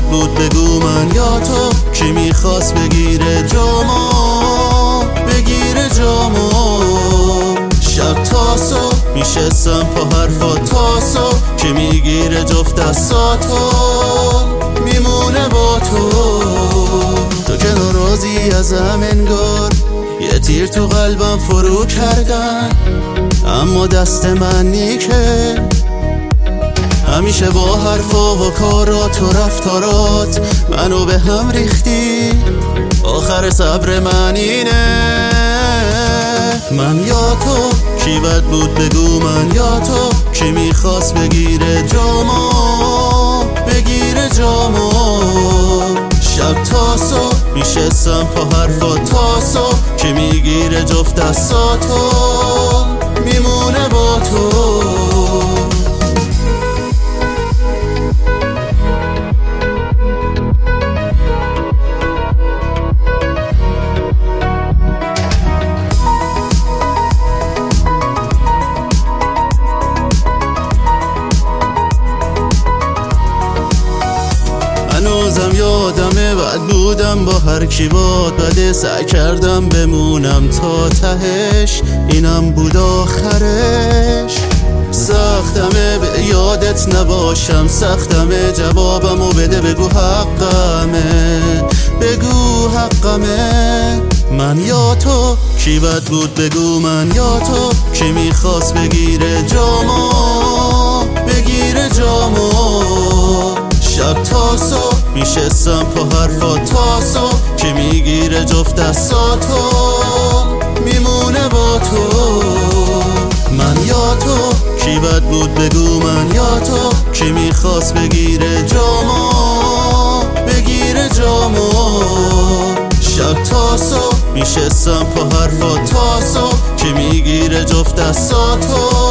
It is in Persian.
بود بگو من یا تو، کی میخواست بگیره جامو، بگیره جامو. شب تا صبح میشستم پا حرفا تا صبح، کی میگیره جفت دستاتو، میمونه با تو. تو که ناراضی ازم انگار، یه تیر تو قلبم فرو کردن، اما دست منی که همیشه با حرفا و کارات و رفتارات منو به هم ریختی. آخر صبر من اینه، من یا تو، کی بد بود بگو من یا تو، کی میخواست بگیره جامو، بگیره جامو. شب تا صبح میشستم پا حرفا تا صبح، کی میگیره جفت دستاتو، میمونه با تو. هنوزم یادمه بد بودم با هر کی باد بده، سعی کردم بمونم تا تهش، اینم بود آخرش. سختمه به یادت نباشم، سختمه جوابمو بده بگو حقمه، بگو حقمه. من یا تو، کی بد بود بگو من یا تو، کی میخواست بگیره جامو، بگیره جامو. شب تا صبح میشستم پا حرفا تا صبح، کی میگیره جفت دستاتو، میمونه با تو. من یا تو، کی بد بود بگو من یا تو، کی میخواست بگیره جامو، بگیره جامو. شب تا صبح میشستم پا حرفا تا صبح، کی میگیره جفت دستاتو،